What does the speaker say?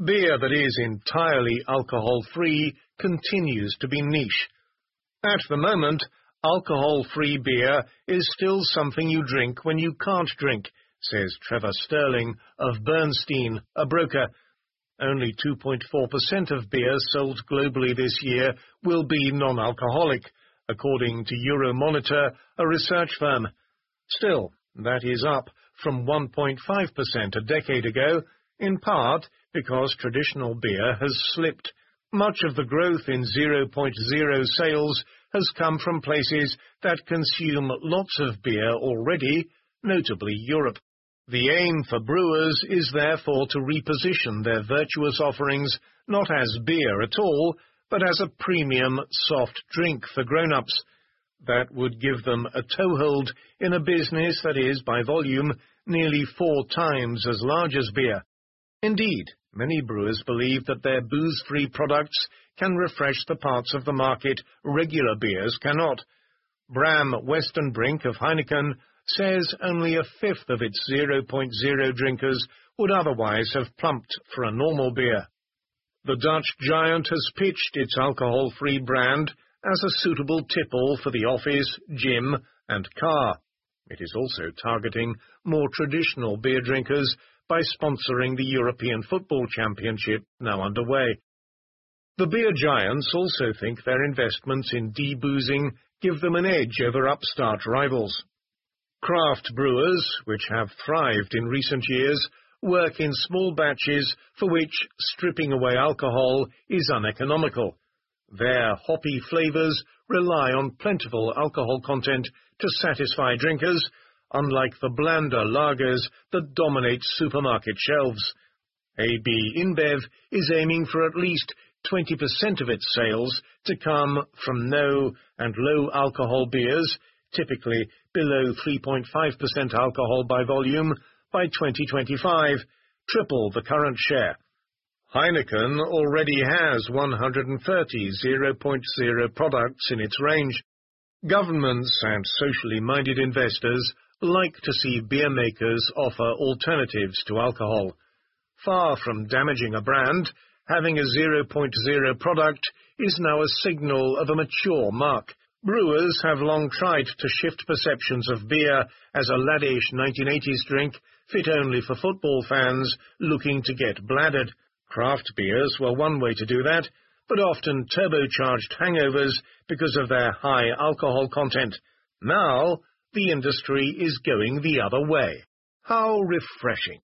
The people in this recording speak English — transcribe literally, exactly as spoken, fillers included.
Beer that is entirely alcohol-free continues to be niche. At the moment, alcohol-free beer is still something you drink when you can't drink, says Trevor Sterling of Bernstein, a broker. Only two point four percent of beer sold globally this year will be non-alcoholic, according to Euromonitor, a research firm. Still, that is up from one point five percent a decade ago, in part because traditional beer has slipped. Much of the growth in zero point zero sales has come from places that consume lots of beer already, notably Europe. The aim for brewers is therefore to reposition their virtuous offerings not as beer at all, but as a premium soft drink for grown-ups. That would give them a toehold in a business that is, by volume, nearly four times as large as beer. Indeed, many brewers believe that their booze-free products can refresh the parts of the market regular beers cannot. Bram Westenbrink of Heineken says only a fifth of its zero point zero drinkers would otherwise have plumped for a normal beer. The Dutch giant has pitched its alcohol-free brand as a suitable tipple for the office, gym and car. It is also targeting more traditional beer drinkers by sponsoring the European Football Championship now underway. The beer giants also think their investments in deboozing give them an edge over upstart rivals. Craft brewers, which have thrived in recent years, work in small batches for which stripping away alcohol is uneconomical. Their hoppy flavors rely on plentiful alcohol content to satisfy drinkers, unlike the blander lagers that dominate supermarket shelves. A B InBev is aiming for at least twenty percent of its sales to come from no and low alcohol beers, typically below three point five percent alcohol by volume, by twenty twenty-five, triple the current share. Heineken already has one hundred thirty zero point zero products in its range. Governments and socially minded investors like to see beer makers offer alternatives to alcohol. Far from damaging a brand, having a zero point zero product is now a signal of a mature mark. Brewers have long tried to shift perceptions of beer as a laddish nineteen eighties drink fit only for football fans looking to get bladdered. Craft beers were one way to do that, but often turbocharged hangovers because of their high alcohol content. Now, the industry is going the other way. How refreshing!